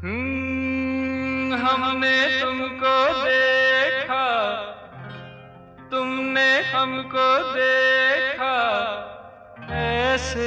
हमने तुमको देखा, तुमने हमको देखा ऐसे।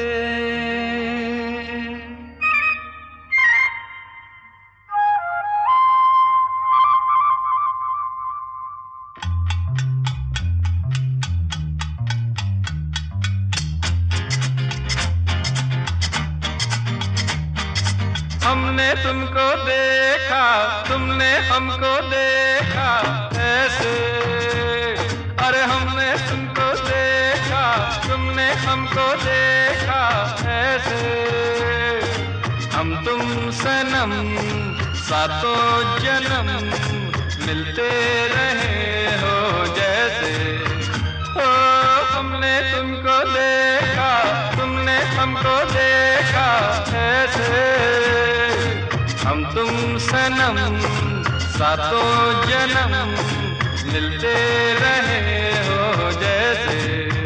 हमने तुमको देखा, तुमने हमको देखा ऐसे। अरे हमने तुमको देखा, तुमने हमको देखा ऐसे। हम तुम सनम सातों जन्म मिलते रहे हो जैसे। ओ हमने तुमको देखा, तुमने हमको देखा ऐसे। हम तुम सनम सातों जन्म मिलते रहे हो जैसे।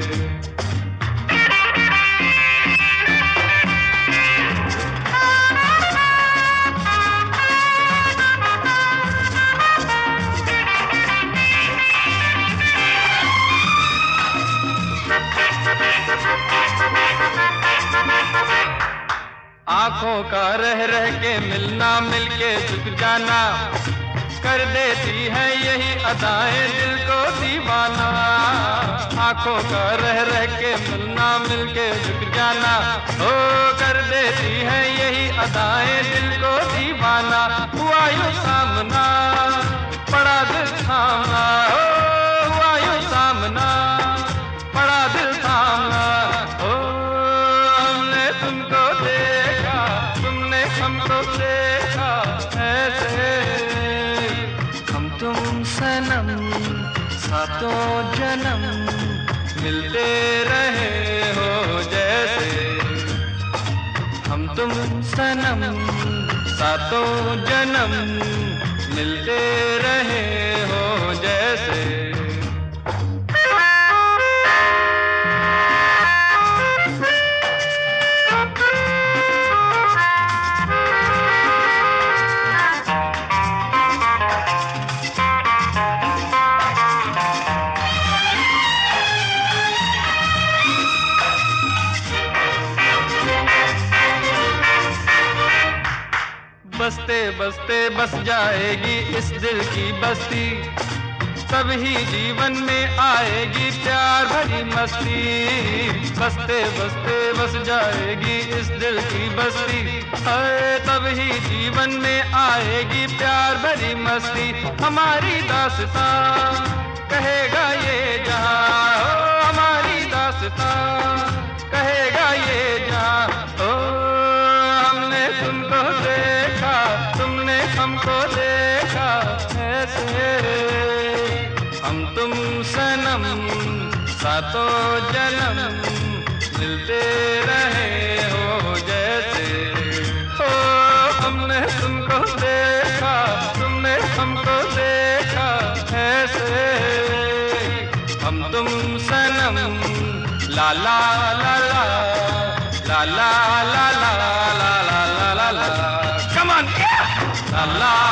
आँखों का रह रह के मिलना, मिलके झुक जाना, कर देती है यही अदाएं दिल को दीवाना। आँखों का रह रह के मिलना, मिलके झुक जाना, ओ कर देती है यही अदाएं दिल को दीवाना। हुआ यूं सामना, पड़ा दिल थामना, ओ हुआ यूं सामना, पड़ा दिल थामना। ओ हमने तुमको देखा, तुमने हमको देखा ऐसे। हम तुम सनम सातों जन्म मिलते रहे हो जैसे। हम तुम सनम सातों जन्म मिलते रहे हो जैसे। बसते बसते बस जाएगी इस दिल की बस्ती, तभी जीवन में आएगी प्यार भरी मस्ती। बसते बसते बस जाएगी इस दिल की बस्ती, तभी जीवन में आएगी प्यार भरी मस्ती। हमारी दास्तां कहेगा ये जहां, ओ हमारी दास्तां कहेगा ये जहां। ओ हमने तुमको देखा, तुमने हमको देखा ऐसे। हम तुम सनम सातों जन्म मिलते रहे हो जैसे। ओ हमने तुमको देखा, तुमने हमको देखा ऐसे। हम तुम सनम ला ला ला ला ला ला ला ला ला ला ला ला। Come on, yeah! La la.